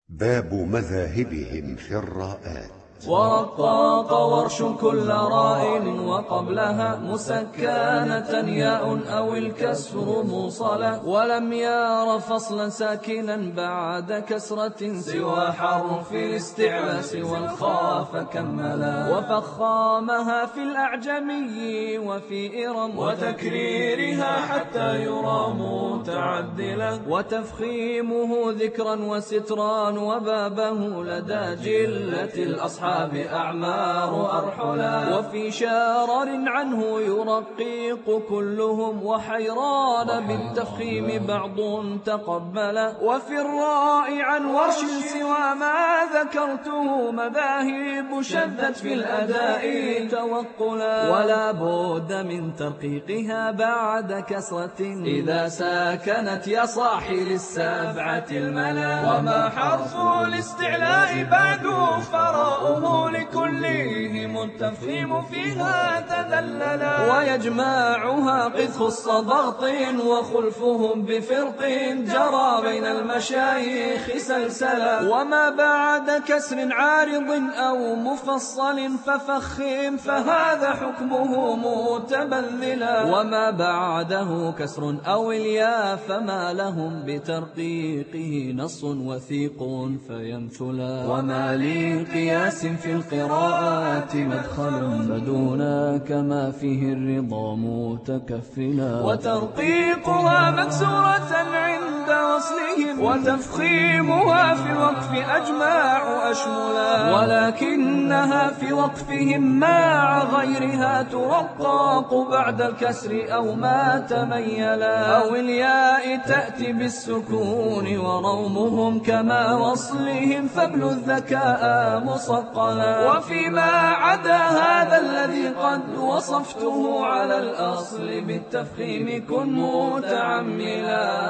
باب مذاهبهم في الراءات. ورقاق ورش كل راء وقبلها مسكنة ياء أو الكسر موصلة، ولم ير فصلا ساكنا بعد كسرة سوى حرف الاستعلاء سوى الخاء فكملا، وفخامها في الأعجمي وفي إرم وتكريرها حتى يرى متعدلا، وتفخيمه ذكرا وسترا وبابه لدى جلة الأصحاب أعمار أرحلا، وفي شارر عنه يرقيق كلهم وحيران بالتفخيم بعض تقبلا، وفي الراء عن ورش سوى ما ذكرته مذاهب شذت في الأداء توقلا، ولا بد من ترقيقها بعد كسرة إذا ساكنت يا صاحي للسبعة الملا، وما حرف الاستعلاء بعد فراء لكلهم التفخيم فيها تذللا، ويجمعها قد خص ضغط وخلفهم بفرق جرى بين المشايخ سلسلا، وما بعد كسر عارض أو مفصل ففخم فهذا حكمه متبذلا، وما بعده كسر أو الياء فما لهم بترقيقه نص وثيق فيمثلا، وما لقياس في القراءات مدخل فدونا كما فيه الرضا متكفلا، وترقيقها مكسورة عند وصلهم وتفخيمها في الوقف أجمع أشملا، ولكنها في وقفهم مع غيرها ترقاق بعد الكسر أو ما تميلا، أو الياء تأتي بالسكون ورومهم كما وصلهم فابل الذكاء مصقلا، وفيما عدا هذا الذي قد وصفته على الأصل بالتفخيم كن متعملا.